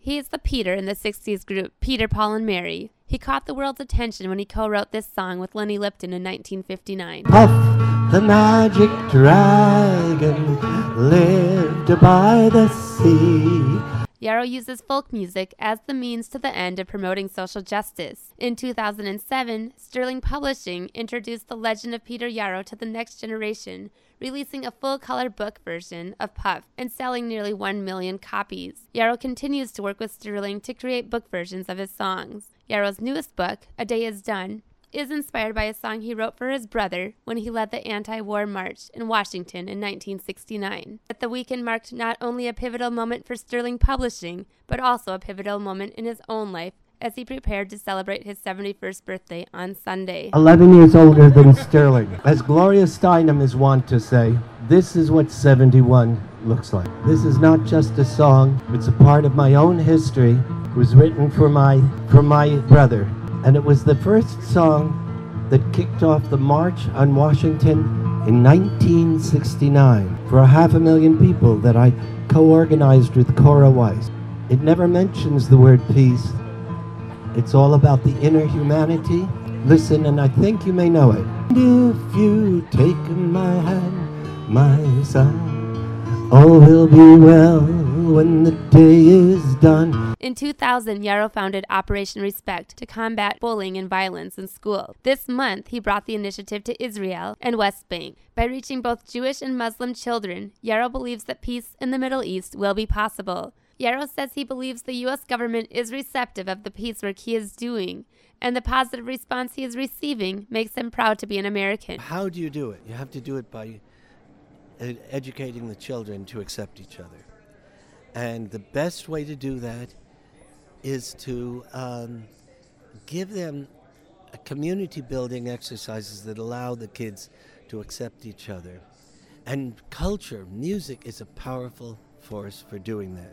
He is the Peter in the 60s group Peter, Paul and Mary. He caught the world's attention when he co-wrote this song with Lenny Lipton in 1959. Puff, the magic dragon, lived by the sea. Yarrow uses folk music as the means to the end of promoting social justice. In 2007, Sterling Publishing introduced The Legend of Peter Yarrow to the next generation, releasing a full-color book version of Puff and selling nearly 1 million copies. Yarrow continues to work with Sterling to create book versions of his songs. Yarrow's newest book, A Day Is Done, is inspired by a song he wrote for his brother when he led the anti-war march in Washington in 1969. But the weekend marked not only a pivotal moment for Sterling Publishing, but also a pivotal moment in his own life as he prepared to celebrate his 71st birthday on Sunday. 11 years older than Sterling. As Gloria Steinem is wont to say, this is what 71 looks like. This is not just a song, it's a part of my own history. It was written for my brother. And it was the first song that kicked off the March on Washington in 1969 for 500,000 people that I co-organized with Cora Weiss. It never mentions the word peace. It's all about the inner humanity. Listen, and I think you may know it. If you take my hand, my son, all will be well when the day is done. In 2000, Yarrow founded Operation Respect to combat bullying and violence in school. This month, he brought the initiative to Israel and West Bank. By reaching both Jewish and Muslim children, Yarrow believes that peace in the Middle East will be possible. Yarrow says he believes the U.S. government is receptive of the peace work he is doing, and the positive response he is receiving makes him proud to be an American. How do you do it? You have to do it by educating the children to accept each other. And the best way to do that is to give them community building exercises that allow the kids to accept each other. And culture, music is a powerful force for doing that.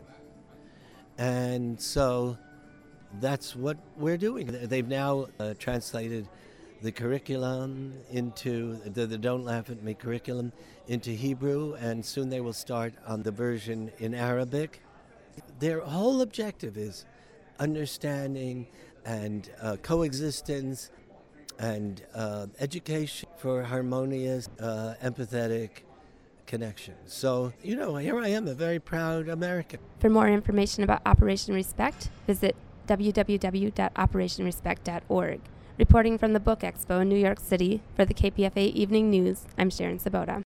And so that's what we're doing. They've now translated the curriculum into the Don't Laugh at Me curriculum into Hebrew, and soon they will start on the version in Arabic. Their whole objective is understanding and coexistence and education for harmonious, empathetic connection. So, here I am, a very proud American. For more information about Operation Respect, visit www.operationrespect.org. Reporting from the Book Expo in New York City for the KPFA Evening News, I'm Sharon Sabota.